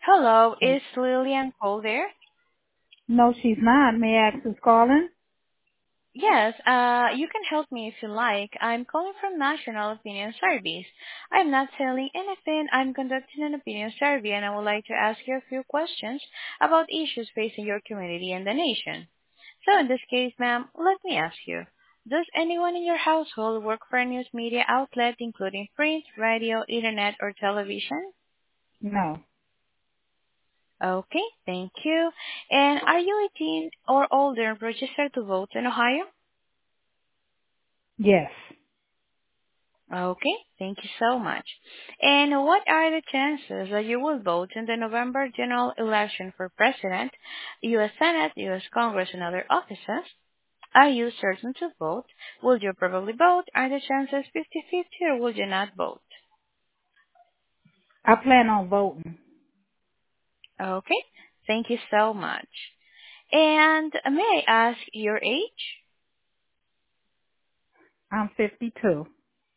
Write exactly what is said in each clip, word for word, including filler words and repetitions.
Hello, is Lillian Cole there? No, she's not. May I ask who's calling? Yes, uh, you can help me if you like. I'm calling from National Opinion Service. I'm not selling anything. I'm conducting an opinion survey and I would like to ask you a few questions about issues facing your community and the nation. So in this case, ma'am, let me ask you. Does anyone in your household work for a news media outlet including print, radio, internet, or television? No. Okay, thank you. And are you eighteen or older and registered to vote in Ohio? Yes. Okay, thank you so much. And what are the chances that you will vote in the November general election for President, U S. Senate, U S. Congress, and other offices? Are you certain to vote? Will you probably vote? Are the chances fifty-fifty or will you not vote? I plan on voting. Okay, thank you so much. And may I ask your age? I'm fifty-two.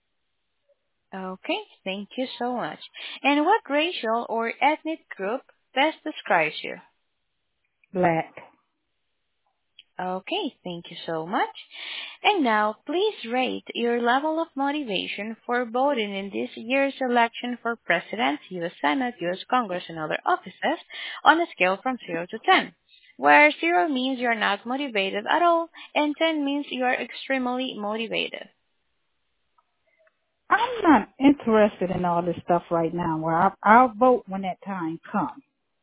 Okay, thank you so much. And what racial or ethnic group best describes you? Black. Okay, thank you so much. And now, please rate your level of motivation for voting in this year's election for President, U S. Senate, U S. Congress, and other offices on a scale from zero to ten, where zero means you're not motivated at all, and ten means you are extremely motivated. I'm not interested in all this stuff right now. Well, I'll, I'll vote when that time comes.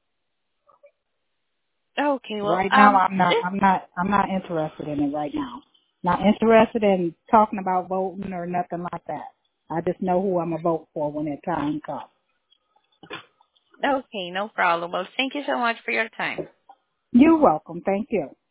Okay, well, Right now, um, I'm not. this I'm not. I'm not interested in it right now. Not interested in talking about voting or nothing like that. I just know who I'm gonna vote for when that time comes. okay, no problem. Well, thank you so much for your time. You're welcome. Thank you.